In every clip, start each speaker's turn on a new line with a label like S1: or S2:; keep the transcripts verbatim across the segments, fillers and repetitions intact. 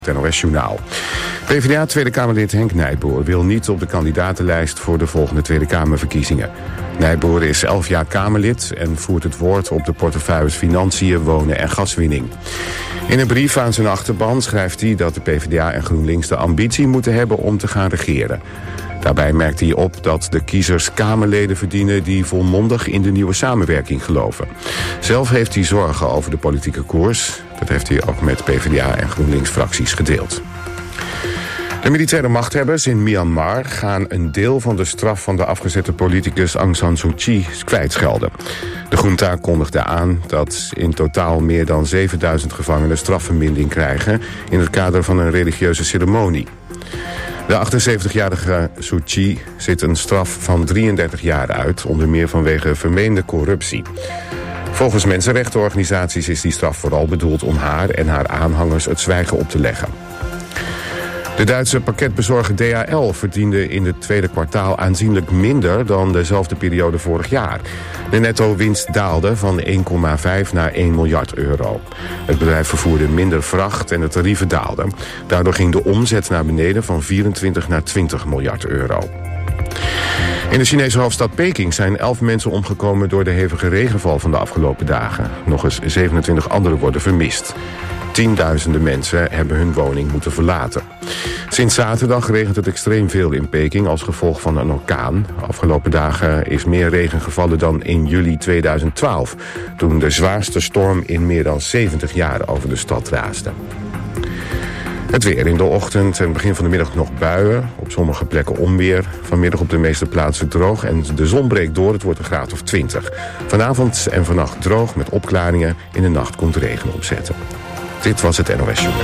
S1: Het N O S-journaal. PvdA Tweede Kamerlid Henk Nijboer wil niet op de kandidatenlijst voor de volgende Tweede Kamerverkiezingen. Nijboer is elf jaar Kamerlid en voert het woord op de portefeuilles Financiën, Wonen en Gaswinning. In een brief aan zijn achterban schrijft hij dat de PvdA en GroenLinks de ambitie moeten hebben om te gaan regeren. Daarbij merkt hij op dat de kiezers Kamerleden verdienen die volmondig in de nieuwe samenwerking geloven. Zelf heeft hij zorgen over de politieke koers. Dat heeft hij ook met PvdA en GroenLinks-fracties gedeeld. De militaire machthebbers in Myanmar gaan een deel van de straf van de afgezette politicus Aung San Suu Kyi kwijtschelden. De junta kondigde aan dat in totaal meer dan zevenduizend gevangenen strafvermindering krijgen in het kader van een religieuze ceremonie. De achtenzeventigjarige Suu Kyi zit een straf van drieëndertig jaar uit, onder meer vanwege vermeende corruptie. Volgens mensenrechtenorganisaties is die straf vooral bedoeld om haar en haar aanhangers het zwijgen op te leggen. De Duitse pakketbezorger D H L verdiende in het tweede kwartaal aanzienlijk minder dan dezelfde periode vorig jaar. De netto-winst daalde van één komma vijf naar één miljard euro. Het bedrijf vervoerde minder vracht en de tarieven daalden. Daardoor ging de omzet naar beneden van vierentwintig naar twintig miljard euro. In de Chinese hoofdstad Peking zijn elf mensen omgekomen door de hevige regenval van de afgelopen dagen. Nog eens zevenentwintig anderen worden vermist. Tienduizenden mensen hebben hun woning moeten verlaten. Sinds zaterdag regent het extreem veel in Peking als gevolg van een orkaan. Afgelopen dagen is meer regen gevallen dan in juli tweeduizend twaalf... toen de zwaarste storm in meer dan zeventig jaar over de stad raasde. Het weer in de ochtend en begin van de middag nog buien. Op sommige plekken onweer. Vanmiddag op de meeste plaatsen droog en de zon breekt door. Het wordt een graad of twintig. Vanavond en vannacht droog met opklaringen. In de nacht komt regen opzetten. Dit was het N O S-journaal.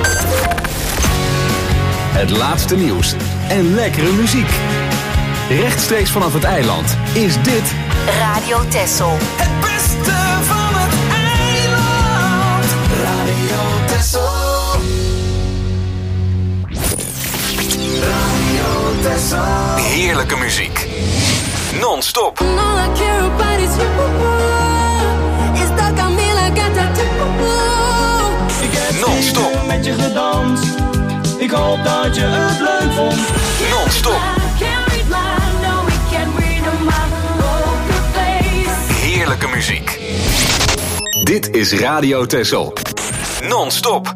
S2: Het laatste nieuws en lekkere muziek. Rechtstreeks vanaf het eiland is dit
S3: Radio Texel.
S4: Het beste van het eiland. Radio Texel. Radio Texel.
S2: heerlijke muziek. Non-stop. Non-stop.
S5: Met je gedanst. Ik hoop dat je het leuk vond.
S2: Non-stop. Heerlijke muziek. Dit is Radio Texel. Non-stop.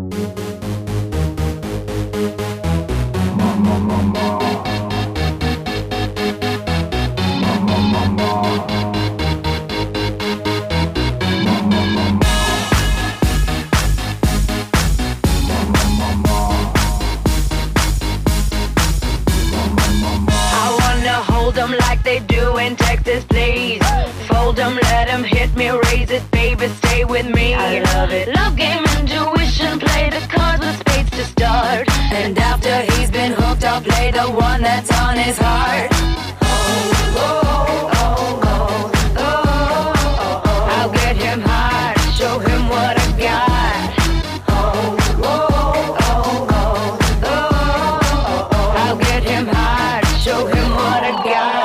S6: Texas, please. Fold them, let them hit me, raise it, baby, stay with me. I love it. Love game, intuition, play the cards with spades to start. And after he's been hooked, I'll play the one that's on his heart. Oh, oh, oh, oh, oh, oh, oh. I'll get him hard, show him what I got. Oh, oh, oh, oh, oh, oh. I'll get him hard, show him what I got.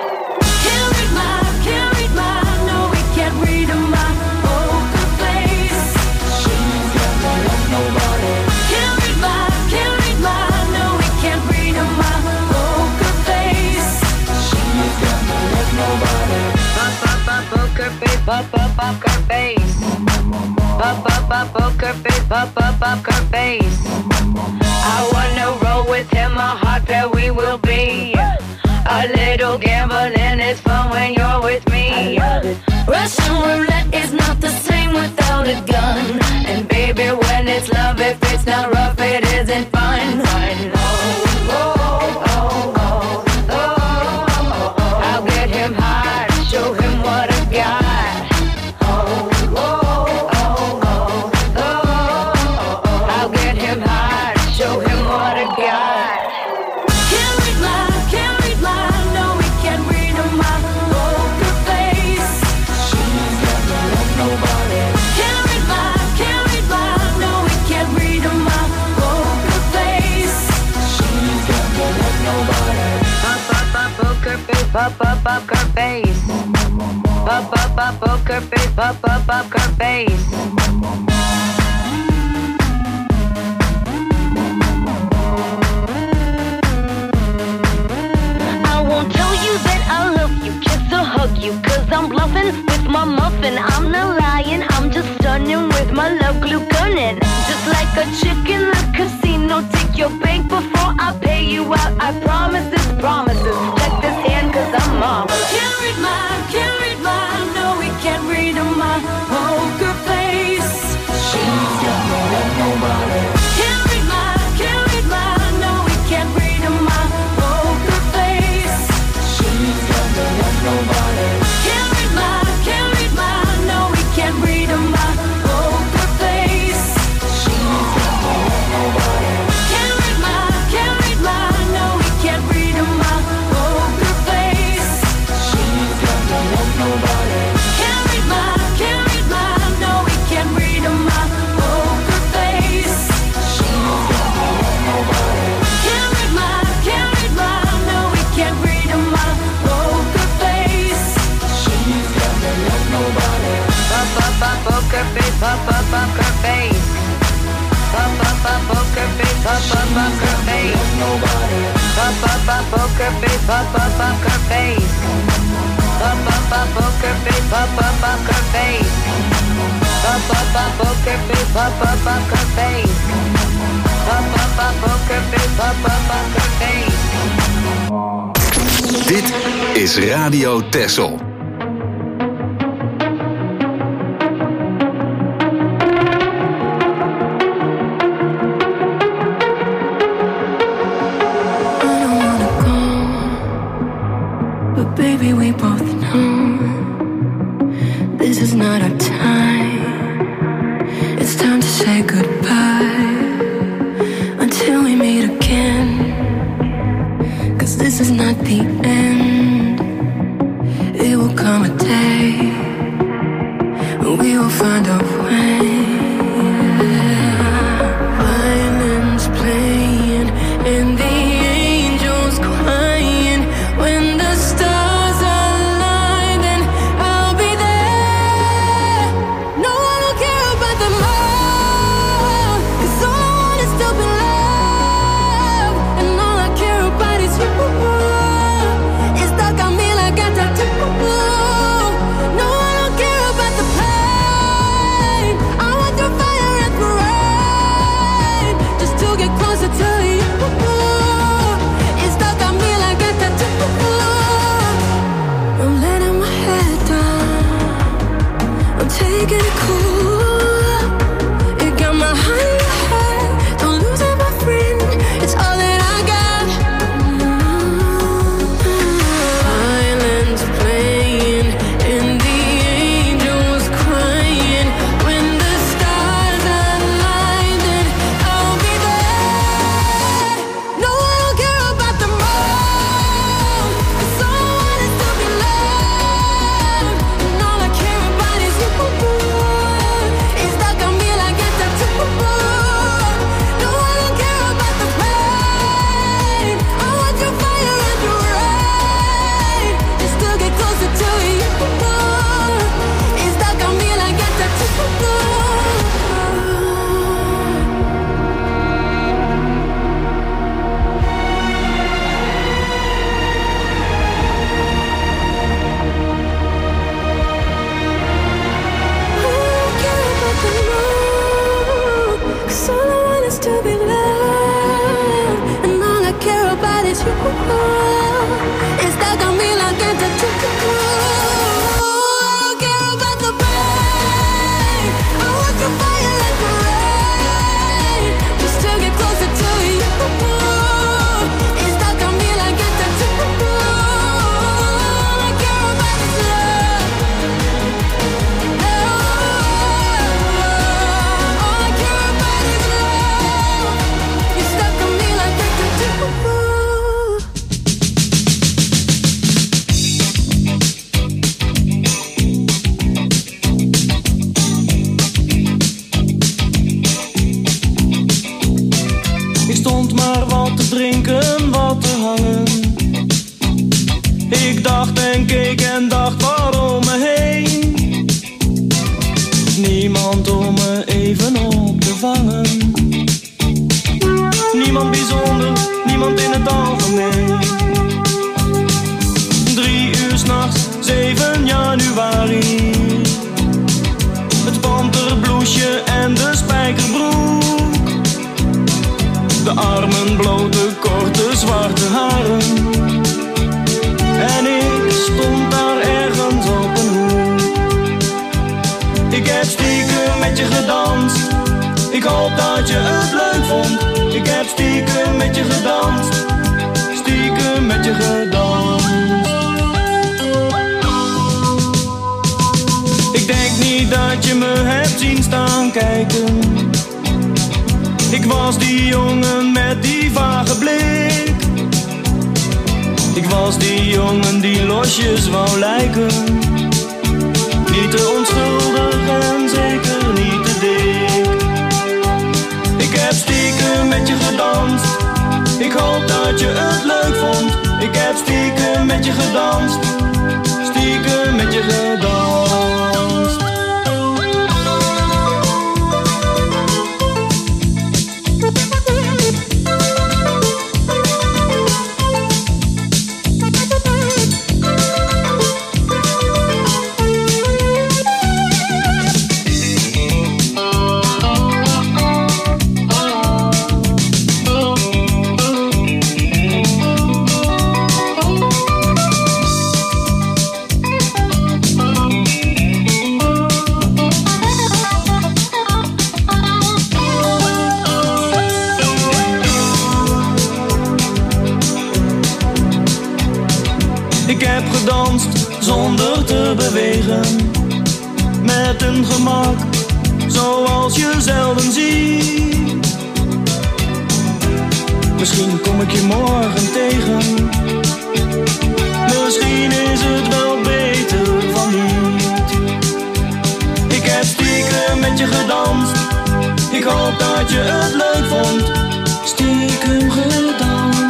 S6: Up, up, up her face. Up, up, up, poker face. Up, up, up her face. I wanna roll with him, a hot pair we will be. A little gambling is fun when you're with me. Russian roulette is not the same without a gun. And baby, when it's love, if it's not rough, it isn't fun. Fun. Oh, oh, oh, oh, oh, oh, oh. I'll get him hard, show him what I got. Up, up, up her face. Up, up, up, poker face. Up, up, up her face. your bank before I pay you out. I promise this, promises. Check this hand, cause I'm marvelous.
S4: Can't read mine, can't read mine. No, we can't read my poker face. She's got no love, nobody. Can't read mine, can't read mine. No, we can't read my poker face. She's got no love, nobody. Can't read mine, can't read mine. No, we can't read my poker face. She's got no love, nobody. Can't read mine, can't read mine. No, we can't read my poker face. She's got no love, nobody. Can't read mine, can't read mine. No, we can't read my poker face. She's got no love, nobody. Can't read mine, can't read mine. No, we can't read my poker face. She's got no love, nobody.
S6: Pop, pop, pop, poker face, pop, pop, poker face. Pop, pop, pop, poker face, pop, pop, poker face. Pop, pop, pop, poker face, pop, pop, poker face. Pop, pop, pop, poker face, pop, pop, poker face. Pop, pop, pop, poker face, pop, pop, poker face. Pop, pop, pop, poker face, pop, pop, poker face.
S2: Dit is Radio Texel.
S7: Baby, we both know this is not our time. It's time to say goodbye until we meet again. 'Cause this is not the end. It will come a day when we will find a way. Violins playing and the angels crying when the stars.
S5: De armen Klote, korte, zwarte haren. En ik stond daar ergens op een hoek. Ik heb stiekem met je gedanst. Ik hoop dat je het leuk vond. Ik heb stiekem met je gedanst. Stiekem met je gedanst. Ik denk niet dat je me hebt zien staan kijken. Ik was die jongen met die vage blik. Ik was die jongen die losjes wou lijken. Niet te onschuldig en zeker niet te dik. Ik heb stiekem met je gedanst. Ik hoop dat je het leuk vond. Ik heb stiekem met je gedanst. Stiekem met je gedanst. Zonder te bewegen, met een gemak zoals je zelden ziet. Misschien kom ik je morgen tegen. Misschien is het wel beter van niet. Ik heb stiekem met je gedanst. Ik hoop dat je het leuk vond. Stiekem gedanst.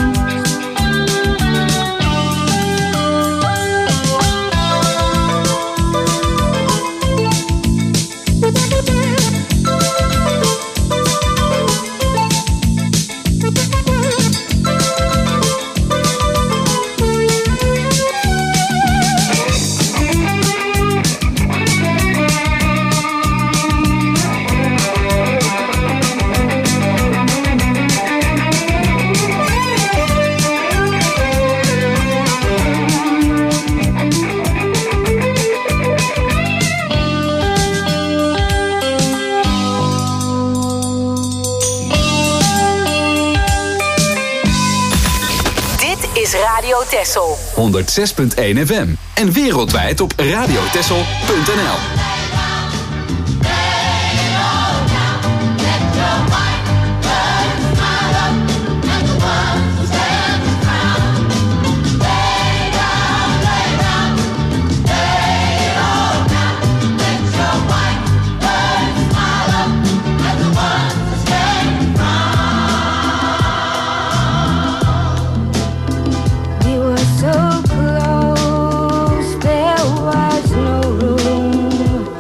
S3: Radio Texel.
S2: honderd zes punt één F M. En wereldwijd op radiotexel punt n l.
S7: So close, there was no room.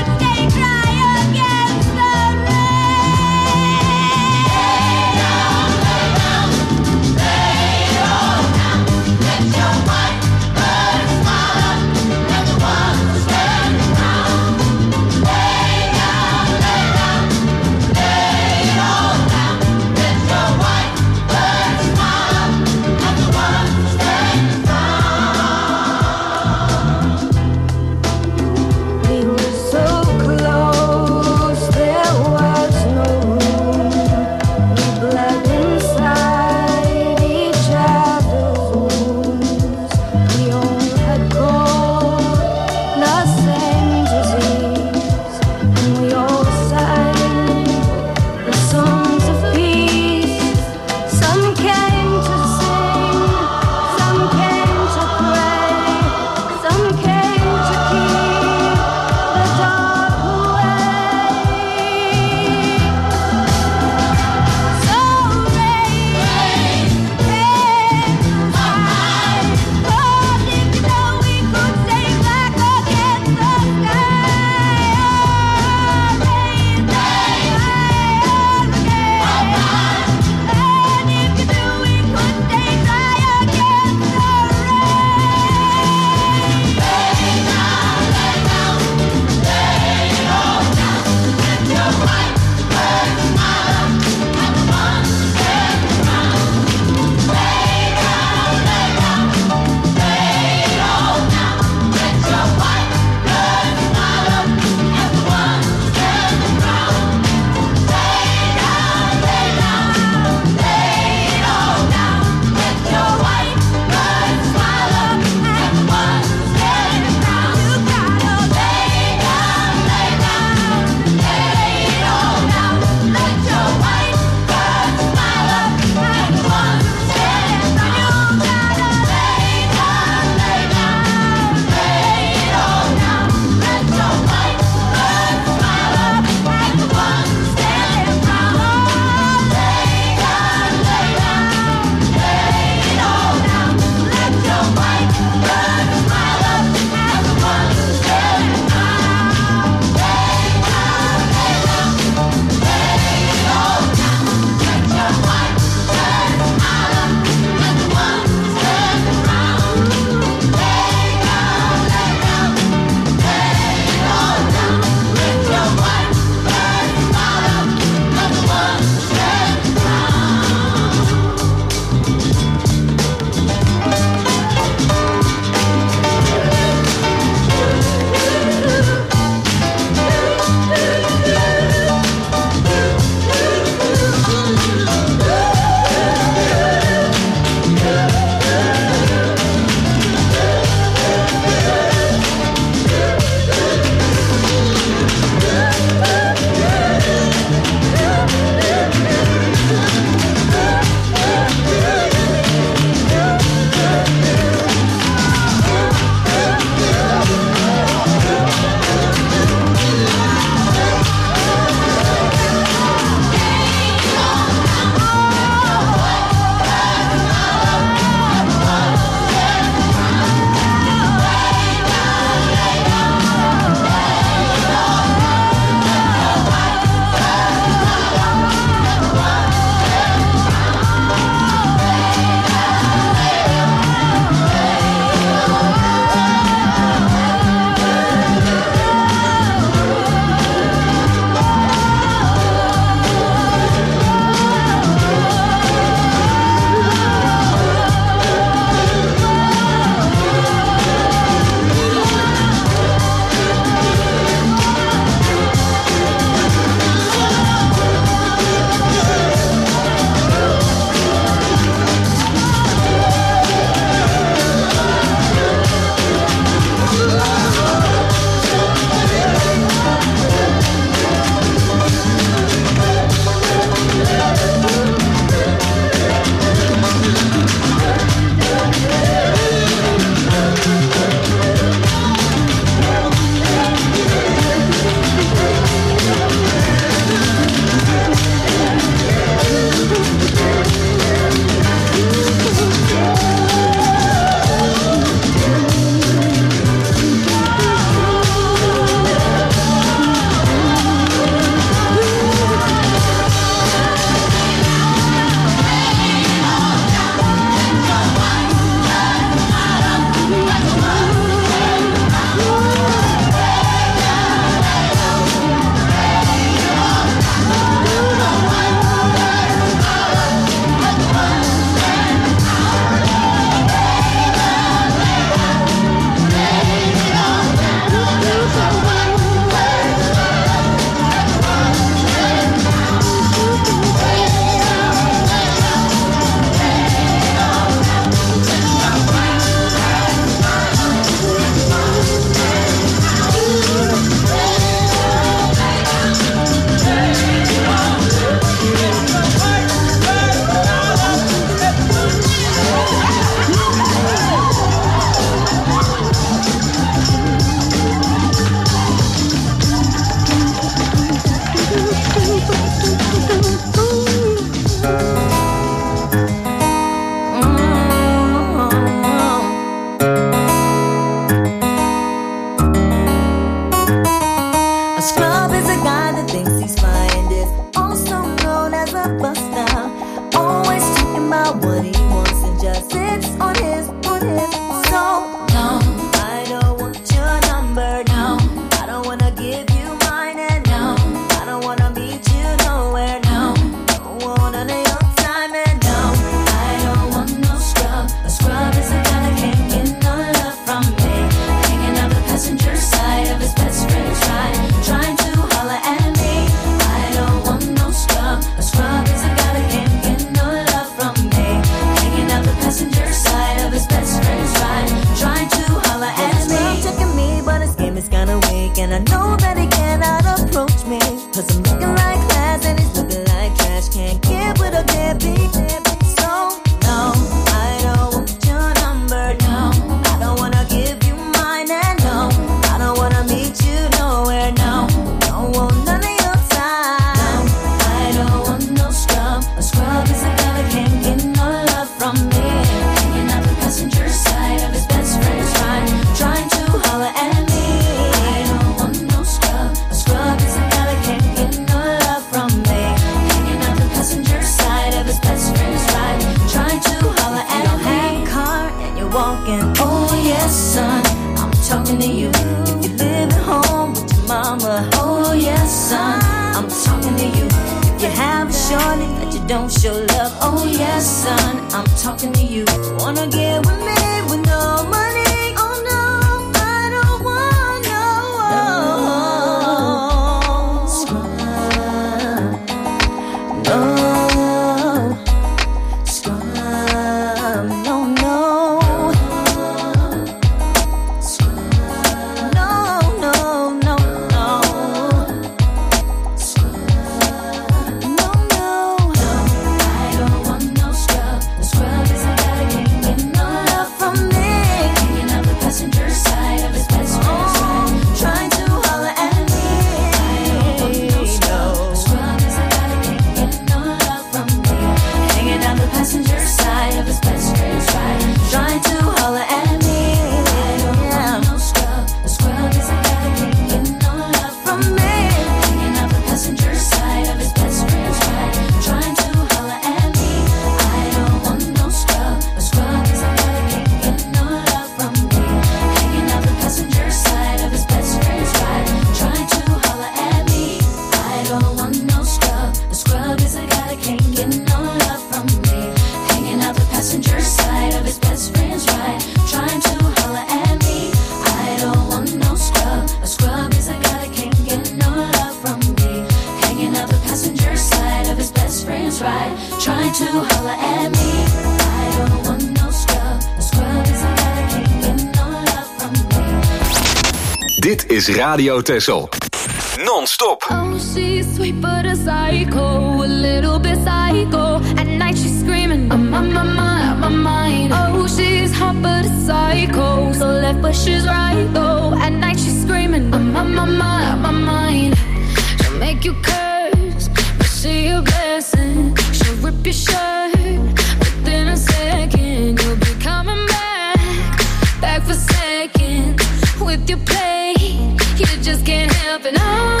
S2: Radio Tessel. Non-stop.
S8: Oh, she's sweet but a psycho, a little bit psycho. At night she's screaming, I'm on my mind, my mind. Oh, she's hot but a psycho, so left but she's right though. At night she's screaming, I'm on my mind, my mind. She'll make you curse, but she a blessing. She'll rip your shirt within a second. You'll be coming back, back for seconds with your play. You just can't help it, no,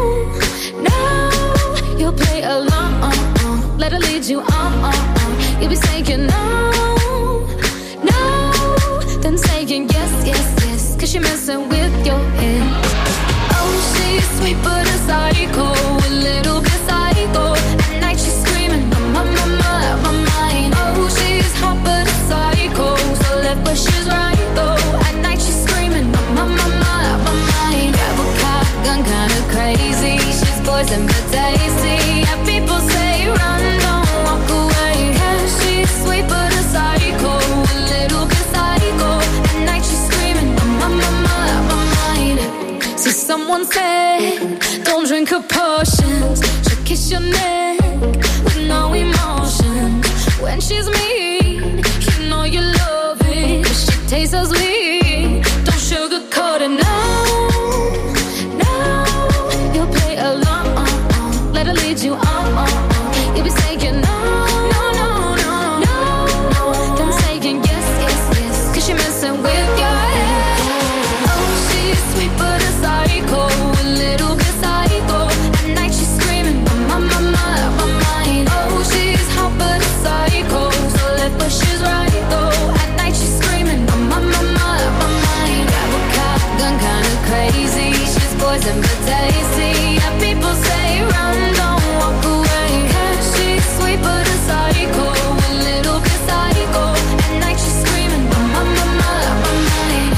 S8: no. You'll play along, let her lead you on. You'll be saying no, no, then saying yes, yes, yes, cause you're messing with your head. Oh, she's sweet but a psycho, a little bit psycho. At night she's screaming, I'm on my mind, my mind. Oh, she's hot but a psycho, so left but she's right though. At night she's screaming, I'm on my mind, my mind. Grab a cop, gun kinda crazy. She's poison but tasty. Yeah, people say run, don't walk away. Yeah, she's sweet but a psycho, a little bit psycho. At night she's screaming, I'm on my mind, my mind. So someone said, don't drink her potions. She'll kiss your neck with no emotion. When she's mean, you know you love it, 'cause she tastes so sweet. Don't sugarcoat it, no, no. You'll play along, let lead you on, on, on. You'll be saying no, no, no, no, no, no. Then saying yes, yes, yes, cause you're messing with your head. Oh, she's sweet but a psycho, a little bit psycho. At night she's screaming, my, my, my, my mind. Oh, she's hot but a psycho, so left but she's right though. At night she's screaming, my, my, my, my mind. Grab a cop gun, kinda crazy. She's poison but tasty. Yeah, people say run, don't walk away. Cause she's sweet but a psycho, a little bit psycho. At night she's screaming, my, my, my, my mind.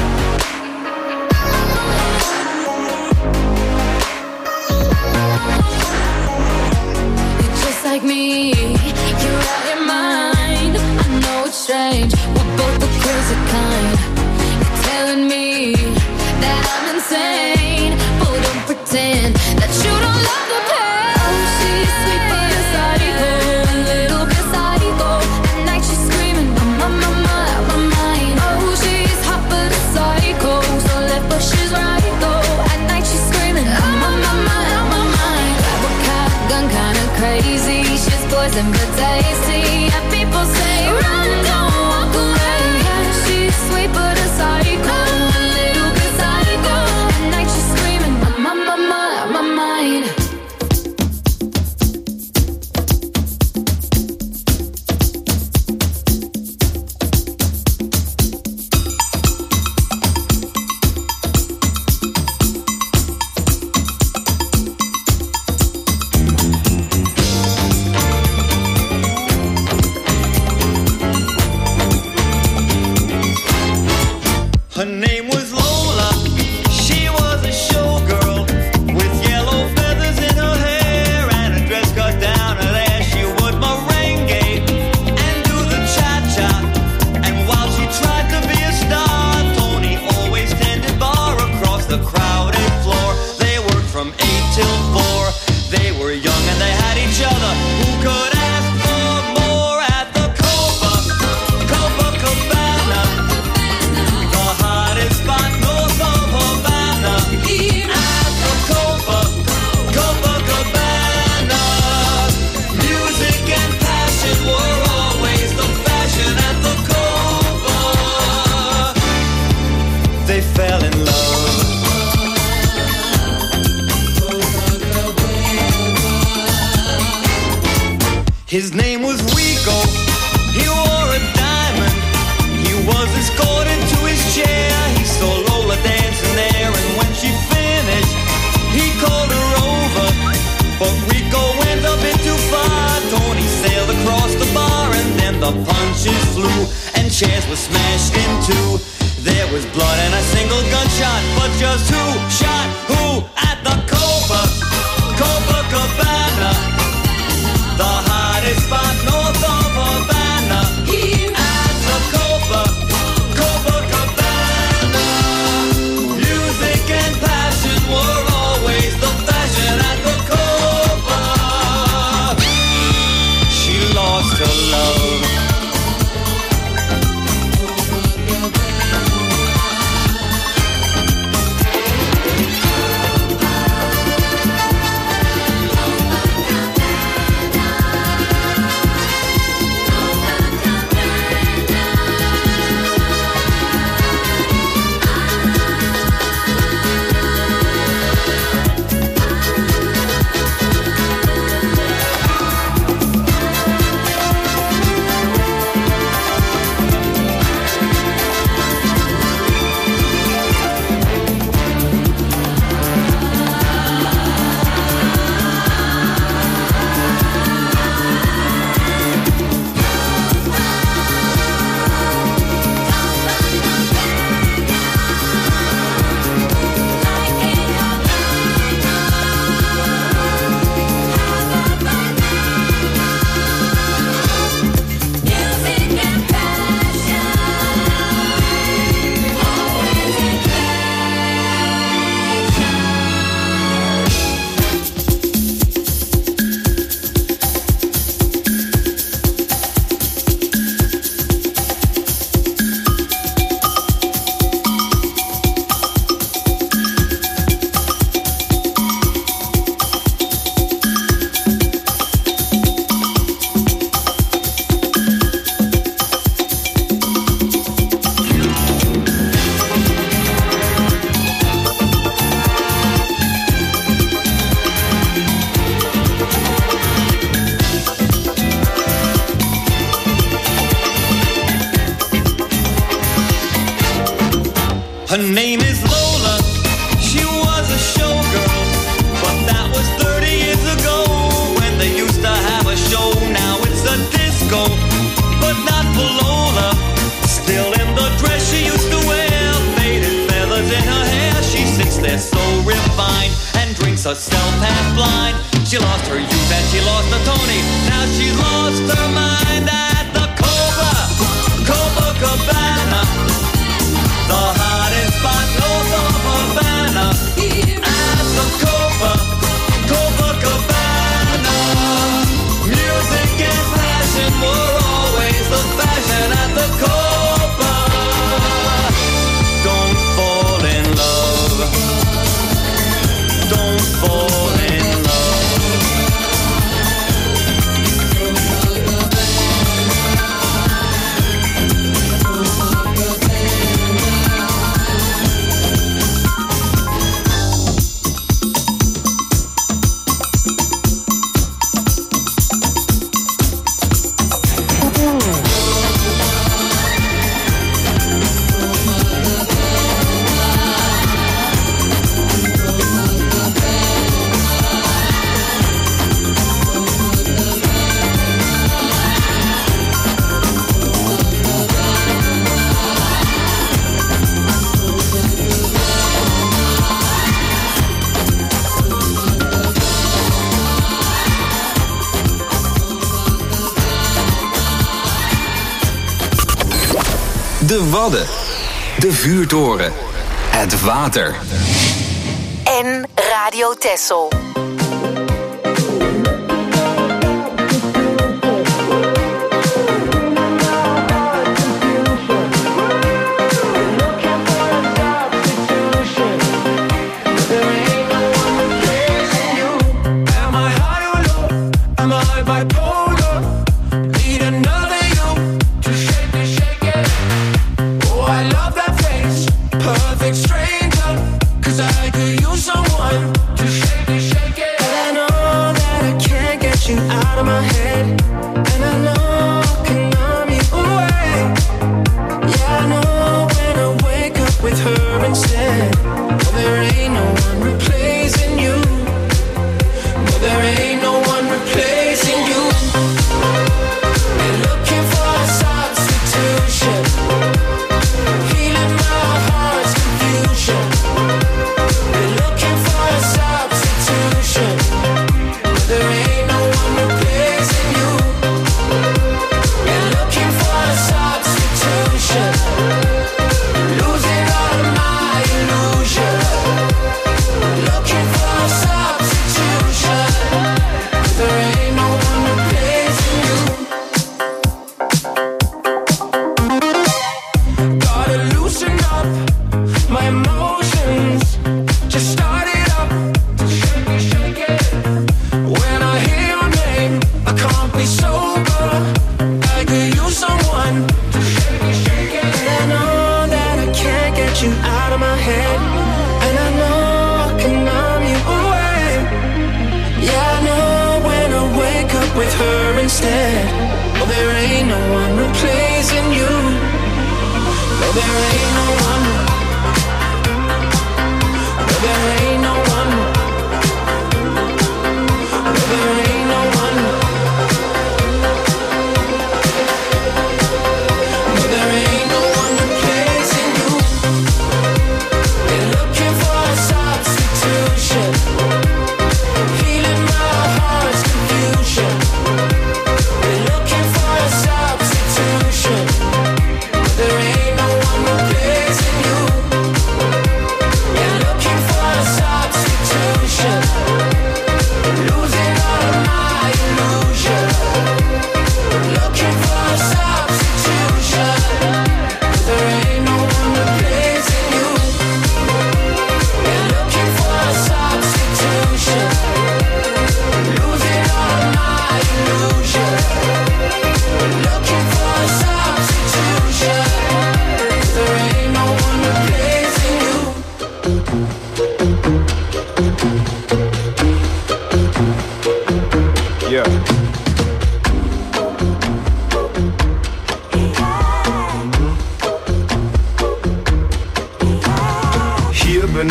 S8: You're just like me, you're out your mind. I know it's strange, we're both the crazy kind. You're telling me that I'm insane, but don't pretend that you don't love the pain. Oh, she's sweet but a psycho, a little bit psycho. At night she's screaming, my, my, my, my mind. Oh, she's hot but a psycho, so left but she's right though. At night she's screaming, my, my, my, my mind. Grab a cop gun, kinda crazy. She's poison but tasty. Yeah, people say run, don't walk away. Yeah, she's sweet but a psycho, a little bit psycho. At night she's screaming, my, my, my, my mind.
S5: Her name was Lola, she was a showgirl with yellow feathers in her hair and a dress cut down her there. She would merengue and do the cha-cha, and while she tried to be a star, Tony always tended bar across the crowded floor. They worked from eight till four, they were young and they had each other. Who could ask for more at the Copa, Copacabana? The hottest spot north of Havana. At the Copa, Copacabana. Music and passion were always the fashion at the Copa. They fell in love. His name was Rico, he wore a diamond. He was escorted to his chair. He saw Lola dancing there, and when she finished, he called her over. But Rico went a bit too far. Tony sailed across the bar, and then the punches flew, and chairs were smashed in two. There was blood and a single gunshot, but just who shot who at the Copa, Copacabana? The hottest spot north of Havana. At the Copa, Copacabana. Music and passion were always the fashion at the Copa. She lost her love. Her name is Lola. She was a showgirl, but that was thirty years ago when they used to have a show. Now it's a disco, but not for Lola. Still in the dress she used to wear, faded feathers in her hair. She sits there so refined and drinks herself half blind. She lost her youth and she lost her Tony. Now she's lost her mind at the Cobra, Copacabana, the hottest spot north of Havana. At the Copa, Copacabana, music and passion were always the fashion at the Copa. Don't fall in love. Don't fall in love.
S2: De Wadden, de vuurtoren, het water.
S3: En Radio Texel.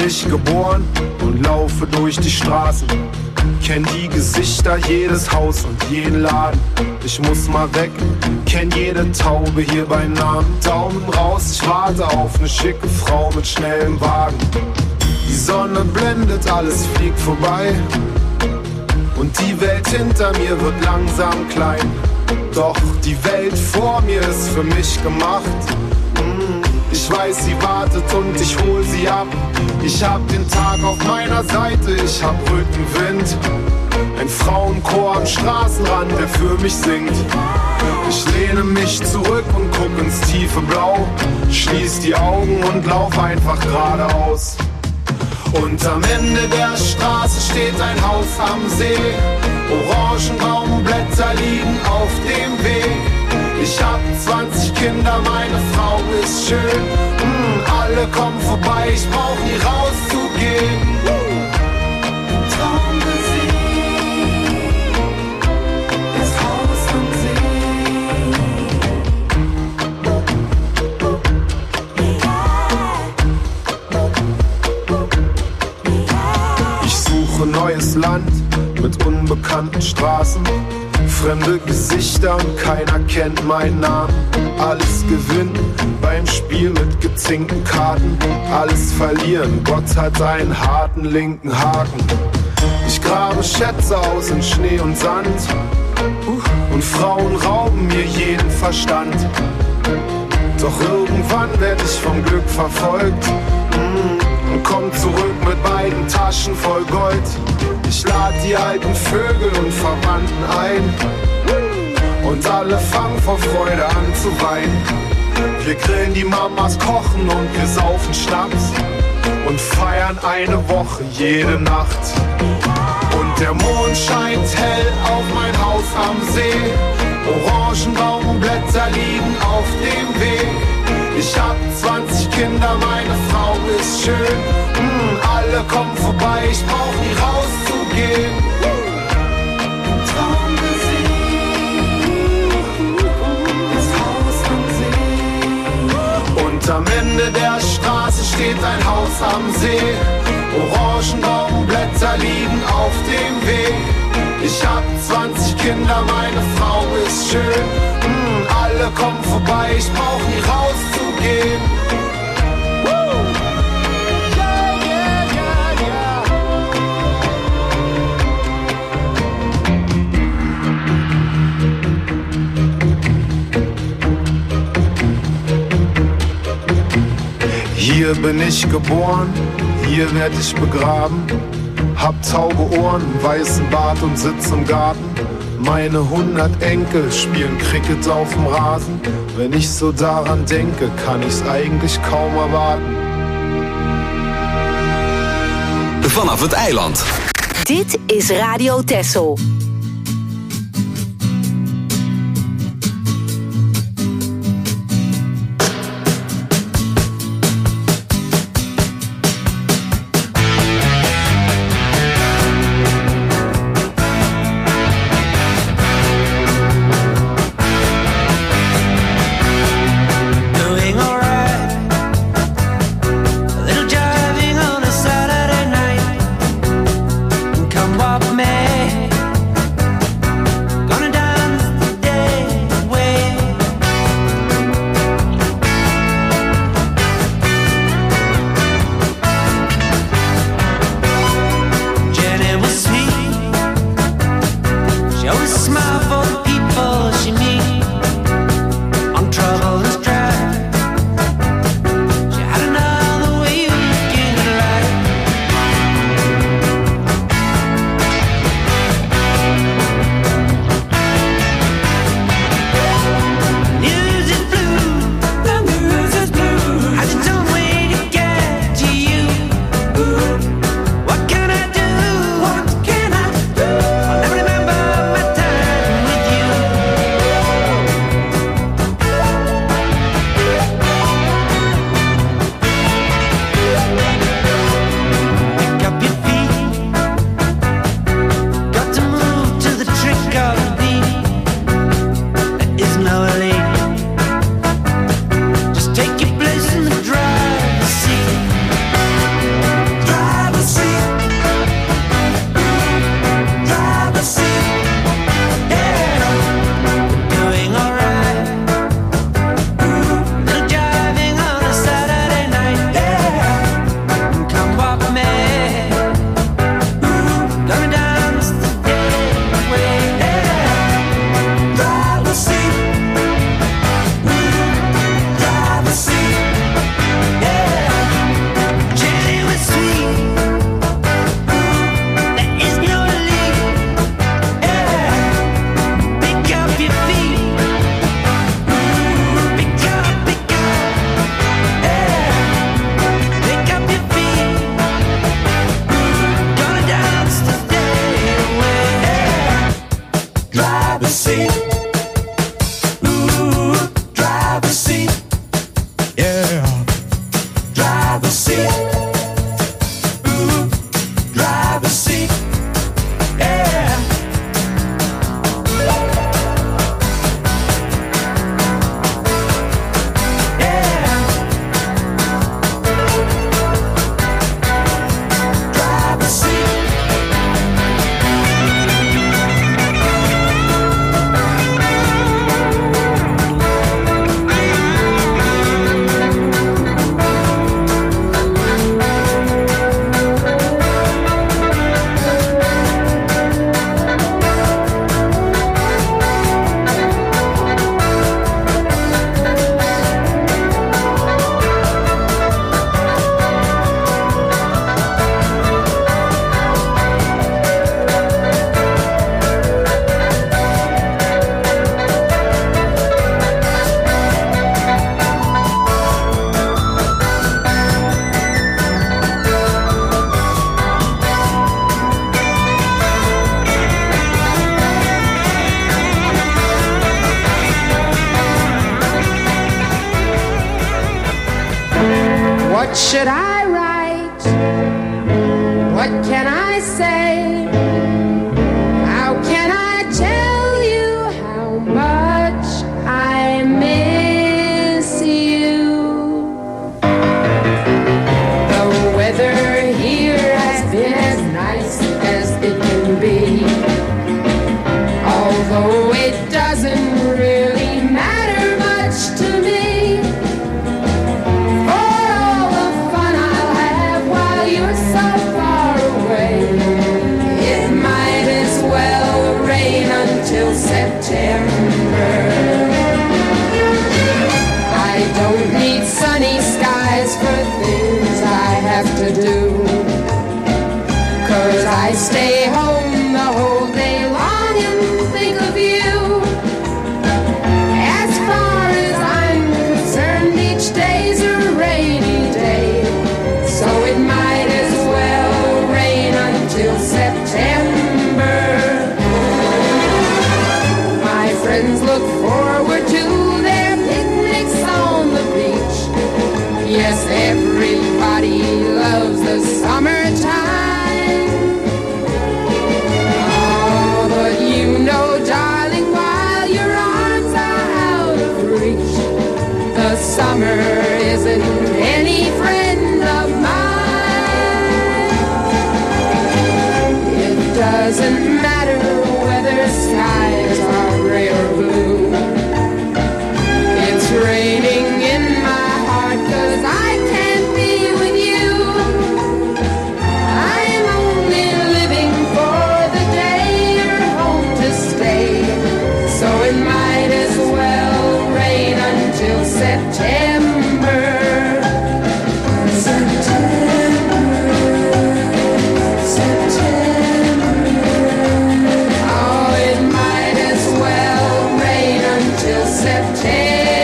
S9: ich geboren und laufe durch die Straßen. Kenn die Gesichter, jedes Haus und jeden Laden. Ich muss mal weg, kenn jede Taube hier bei Namen. Daumen raus, ich warte auf ne schicke Frau mit schnellem Wagen. Die Sonne blendet, alles fliegt vorbei. Und die Welt hinter mir wird langsam klein. Doch die Welt vor mir ist für mich gemacht. Ich weiß, sie wartet und ich hol sie ab. Ich hab den Tag auf meiner Seite, ich hab Rückenwind. Ein Frauenchor am Straßenrand, der für mich singt. Ich lehne mich zurück und guck ins tiefe Blau. Schließ die Augen und lauf einfach geradeaus. Und am Ende der Straße steht ein Haus am See. Orangenbaumblätter liegen auf dem Weg. Ich hab zwanzig Kinder, meine Frau ist schön. Mm, alle kommen vorbei, ich brauch nie rauszugehen. Traummusik, das Haus am See. Ich suche neues Land mit unbekannten Straßen. Fremde Gesichter und keiner kennt meinen Namen. Alles gewinnen beim Spiel mit gezinkten Karten. Alles verlieren, Gott hat einen harten linken Haken. Ich grabe Schätze aus in Schnee und Sand. Und Frauen rauben mir jeden Verstand. Doch irgendwann werd ich vom Glück verfolgt. Und komm zurück mit beiden Taschen voll Gold. Ich lad die alten Vögel und Verwandten ein. Und alle fangen vor Freude an zu weinen. Wir grillen, die Mamas kochen und wir saufen Schnaps. Und feiern eine Woche jede Nacht. Und der Mond scheint hell auf mein Haus am See. Orangenbaumblätter liegen auf dem Weg. Ich hab zwanzig Kinder, meine Frau ist schön. Mm, alle kommen vorbei, ich brauch nie rauszugehen. Traummusik, das Haus am See. Und am Ende der Straße steht ein Haus am See. Orangenbaumblätter liegen auf dem Weg. Ich hab zwanzig Kinder, meine Frau ist schön. Mm, alle kommen vorbei, ich brauch nie rauszugehen. Woo! Yeah, yeah, yeah, yeah. Hier bin ich geboren, hier werd ich begraben. Hab taube Ohren, weißen Bart und sitz im Garten. Meine hundert Enkel spielen Cricket auf dem Rasen. Wenn ich so daran denke, kann ich's eigentlich kaum erwarten.
S2: Vanaf het eiland.
S3: Dit is Radio Texel.
S5: driver's seat. Ooh, driver's seat. Yeah, driver's seat. Ooh, driver's seat. Yeah.
S10: What should I write? What can I say? How can I tell you how much I miss you? The weather here has been as nice as it can be, although it doesn't really matter much to me. Till September. I don't need sunny skies for things I have to do, 'cause I stay home the whole day long and think of you. As far as I'm concerned, each day's a rainy day, so it might as well rain until September. Friends look forward to their picnics on the beach. Yes, everybody loves the summertime. Oh, but you know, darling, while your arms are out of reach, the summer isn't any friend of mine. It doesn't matter whether skies are gray or blue. It's raining in my heart 'cause I can't be with you. I'm only living for the day you're home to stay, so it might as well rain until September. September, September. Oh, it might as well rain until September.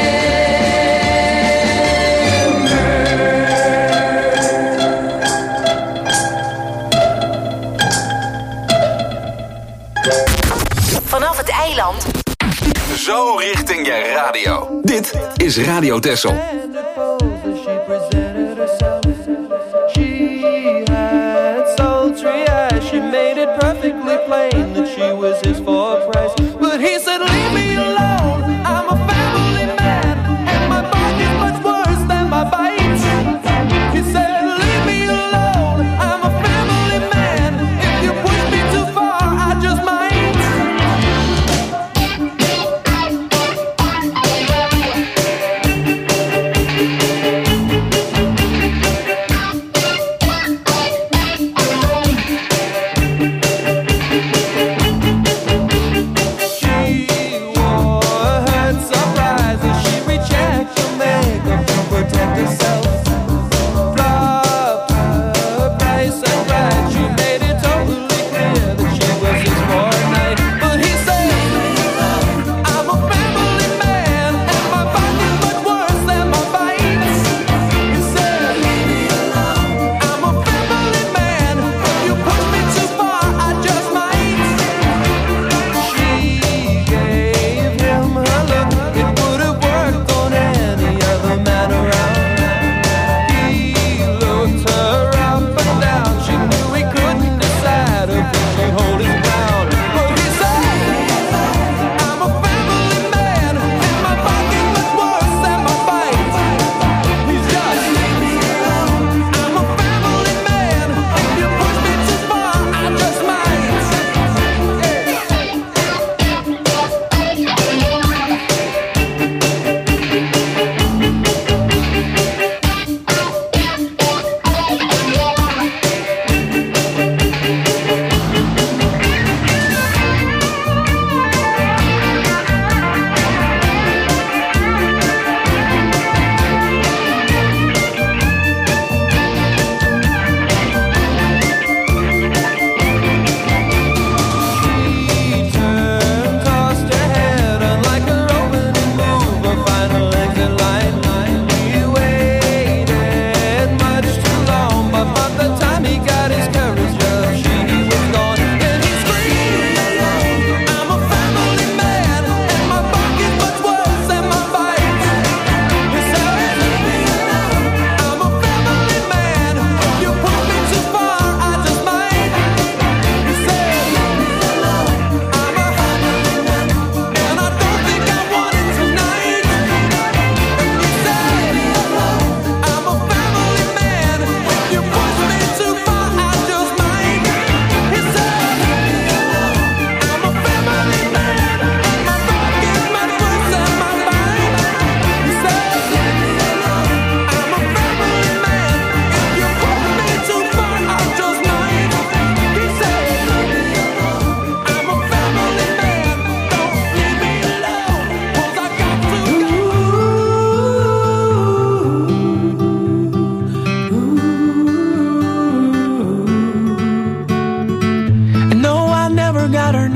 S3: Vanaf het eiland.
S2: Zo richting je radio. Dit is Radio Texel.
S5: She made it perfectly plain that she was his for a price. But he said, leave me alone, I'm a family man, and my bite is much worse than my bite. He said, leave me alone, I'm a family man, if you push me too far, I just might.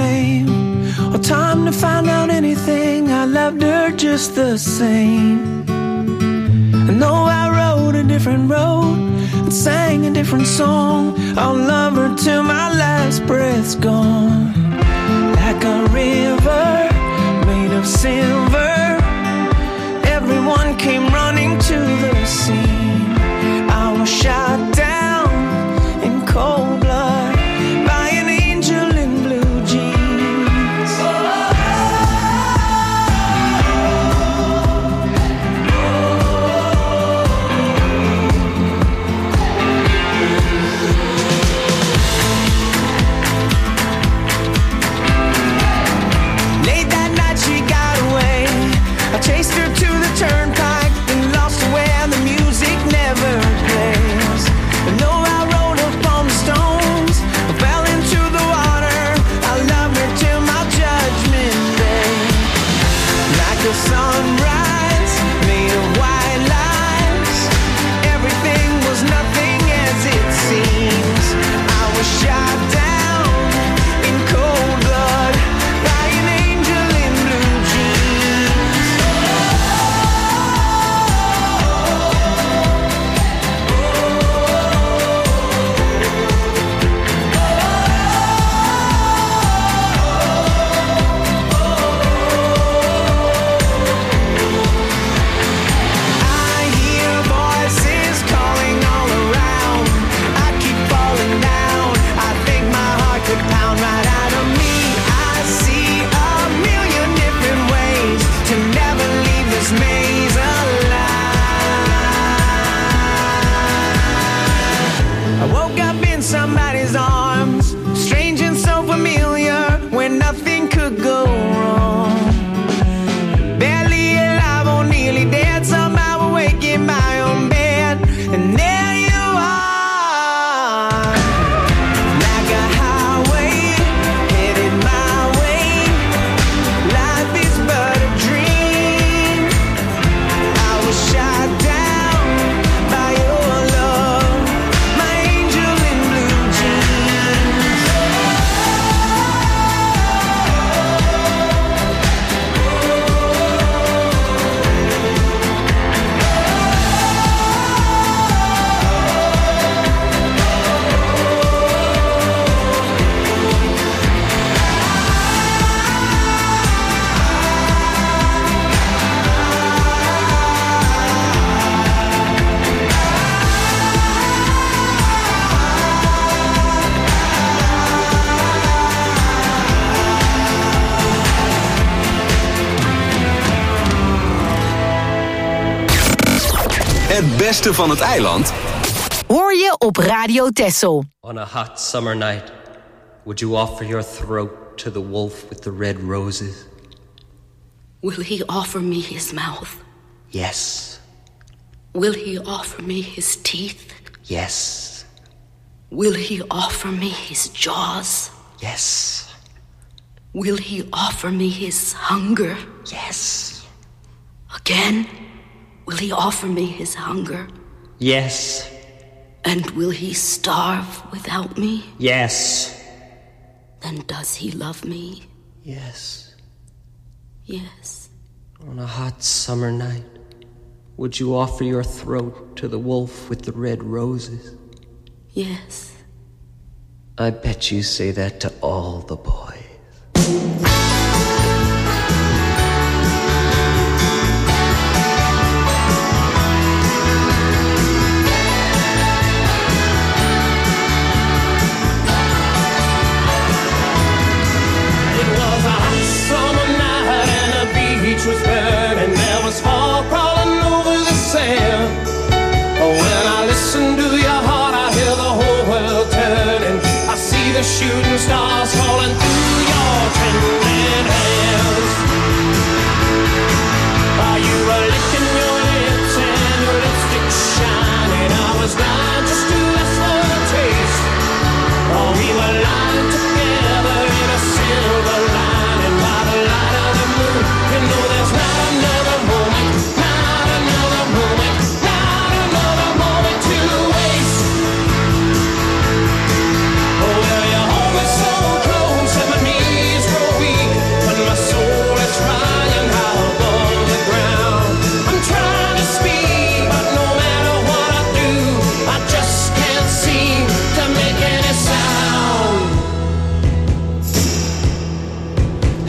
S5: blame or time to find out anything. I loved her just the same. And though I rode a different road and sang a different song, I'll love her till my last breath's gone. Like a river made of silver, everyone came running to the scene. I was shot down in cold blood by an angel in blue jeans. Late that night she got away. I chased her to the turnpike and lost her where the music never plays. And though I rode upon the stones, I fell into the water. I loved her till my judgment day. Like a sunrise made of white lines, everything was nothing as it seems. I was shot down in cold blood by an angel in blue jeans. I hear voices calling all around. I keep falling down. I think my heart could pound right out of me. I see a million different ways to never leave this maze alive. I woke up in somebody's arms, strange and so familiar, where nothing could go wrong. Barely alive or nearly dead, somehow awake in my own bed, and there you are. Like a highway, headed my way. Life is but a dream. I was shot down by your love, my angel in blue jeans.
S2: Het beste van het eiland
S3: Hoor je op Radio Texel.
S11: On a hot summer night, would you offer your throat to the wolf with the red roses?
S12: Will he offer me his mouth?
S11: Yes.
S12: Will he offer me his teeth?
S11: Yes.
S12: Will he offer me his jaws?
S11: Yes.
S12: Will he offer me his hunger?
S11: Yes.
S12: Again? Will he offer me his hunger?
S11: Yes.
S12: And will he starve without me?
S11: Yes.
S12: Then does he love me?
S11: Yes.
S12: Yes.
S11: On a hot summer night, would you offer your throat to the wolf with the red roses?
S12: Yes.
S11: I bet you say that to all the boys.
S5: Was burning, there was fog crawling over the sand. Oh, when I listen to your heart, I hear the whole world turning. I see the shooting stars falling through your trembling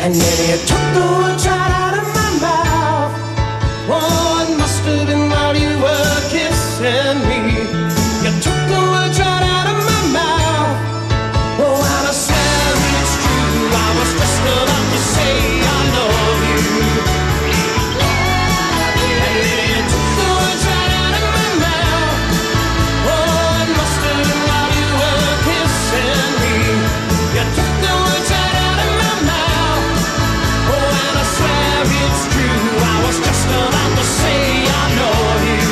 S5: And then you took the words right out of my mouth. Oh, it must have been while you were kissing me. You took the words right out of my mouth. Oh, and I swear it's true, I was just about to say I love you. And then you took the words right out of my mouth. Oh, it must have been while you were kissing me. You took the words right out of my mouth. Oh, and I swear it's true, I was just about to say I love you.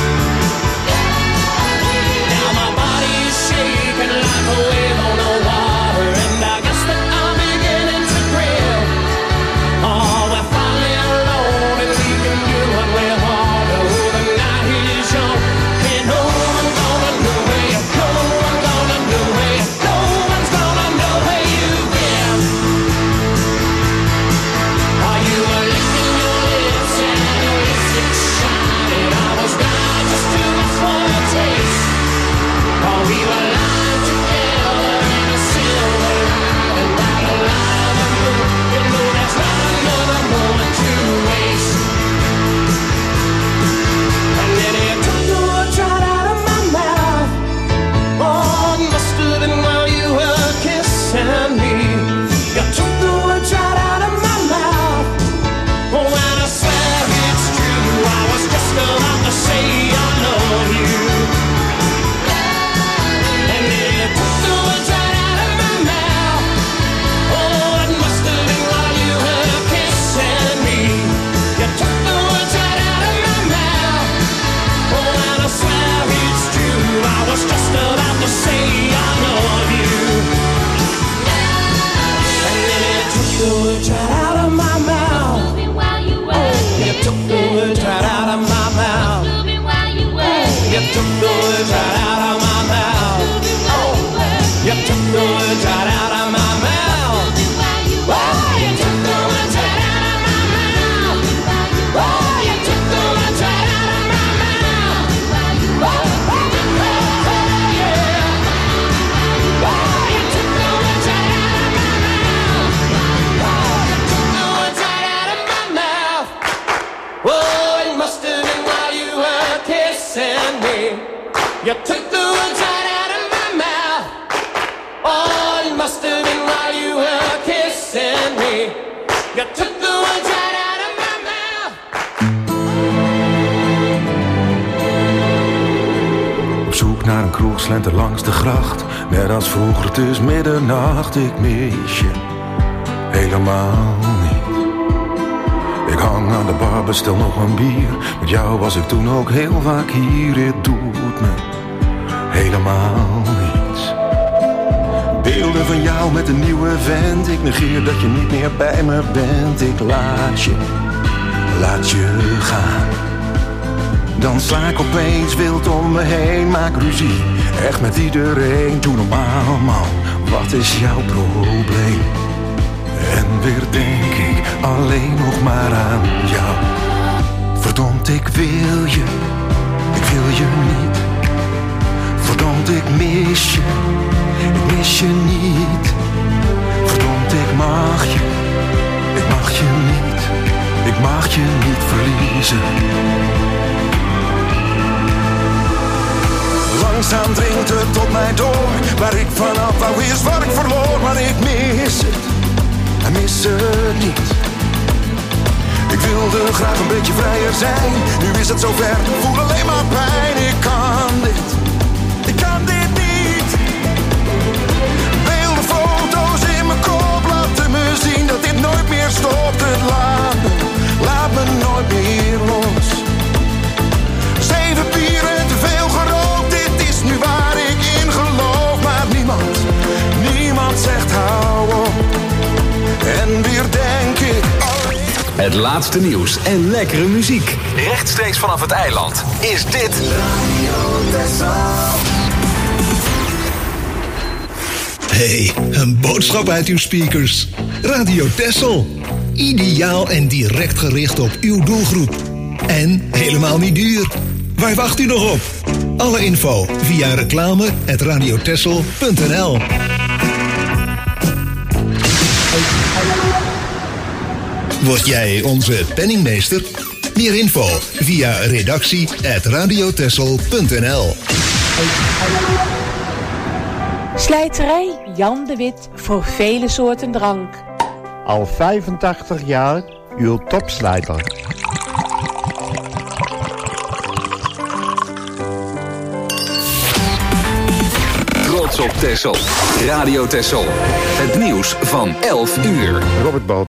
S5: Now my body is shaking like a wave on the water, and I guess that I'm beginning to grill. Oh, we're finally alone and we can do what we want. Oh, the night is young and no one's gonna know where you go. No one's gonna know where you go. No one's gonna know where you've been. Are you were licking your lips and your lipstick shining? I was blind just too much for a taste. Oh, we were lying together in a silver light, and by the light of the moon, you know there's not another moment to waste. And then you took the words right out of my mouth. Oh, it must have been while you were kissing me. You took the words right out of my mouth. Oh, and I swear it's true, I was just about to say I love you. And then you took the words right out of my mouth. Oh, it must have been while you were kissing me. You took the words right out of my mouth. Oh, and I swear it's true, I was just about to say I love you. And then you took the words right out of my mouth. You took the words right out of my mouth. You took the words right out of my mouth. Oh, you took the words right out of my mouth. Oh, you took the words right out of my mouth. Oh, you took the words right out of my mouth. Oh, yeah. Oh, you took the words right out of my mouth. Oh, you took the words right out of my mouth. Oh, it must have been while you were kissing me. You took the words right out of my mouth. Oh, it must have been while you were kissing me. You took the words right out of my mouth.
S13: Op zoek naar een kroegslenter langs de gracht. Net als vroeger, het is middernacht. Ik mis je helemaal niet. Ik hang aan de bar, bestel nog een bier. Met jou was ik toen ook heel vaak hier. Het doet me helemaal niets. Beelden van jou met een nieuwe vent. Ik negeer dat je niet meer bij me bent. Ik laat je, laat je gaan. Dan sla ik opeens wild om me heen. Maak ruzie, echt met iedereen. Doe normaal man, wat is jouw probleem? En weer denk ik alleen nog maar aan jou. Verdomd, ik wil je, ik wil je niet. Verdomd, ik mis je, ik mis je niet. Verdomd, ik mag je, ik mag je niet. Ik mag je niet verliezen. Langzaam dringt het tot mij door. Waar ik vanaf wou is wat ik verloor. Maar ik mis het, en mis het niet. Ik wilde graag een beetje vrijer zijn. Nu is het zover, voel alleen maar pijn. Ik kan dit, ik kan dit niet. Beelden, foto's in mijn kop laten me zien dat dit nooit meer stopt. Het laat me, laat me nooit meer los. Zeven bier en te veel gerookt, dit is nu waar ik in geloof. Maar niemand, niemand zegt hou op. En weer denk ik alleen.
S2: Het laatste nieuws en lekkere muziek. Rechtstreeks vanaf het eiland is dit Radio Texel.
S14: Hey, een boodschap uit uw speakers. Radio Texel. Ideaal en direct gericht op uw doelgroep. En helemaal niet duur. Waar wacht u nog op? Alle info via reclame at radiotexel punt n l. Word jij onze penningmeester? Meer info via redactie at radiotessel punt n l.
S15: Slijterij Jan de Wit voor vele soorten drank.
S16: Al vijfentachtig jaar uw topslijter.
S2: Trots op Texel. Radio Texel. Het nieuws van elf uur.
S1: Robert Bal.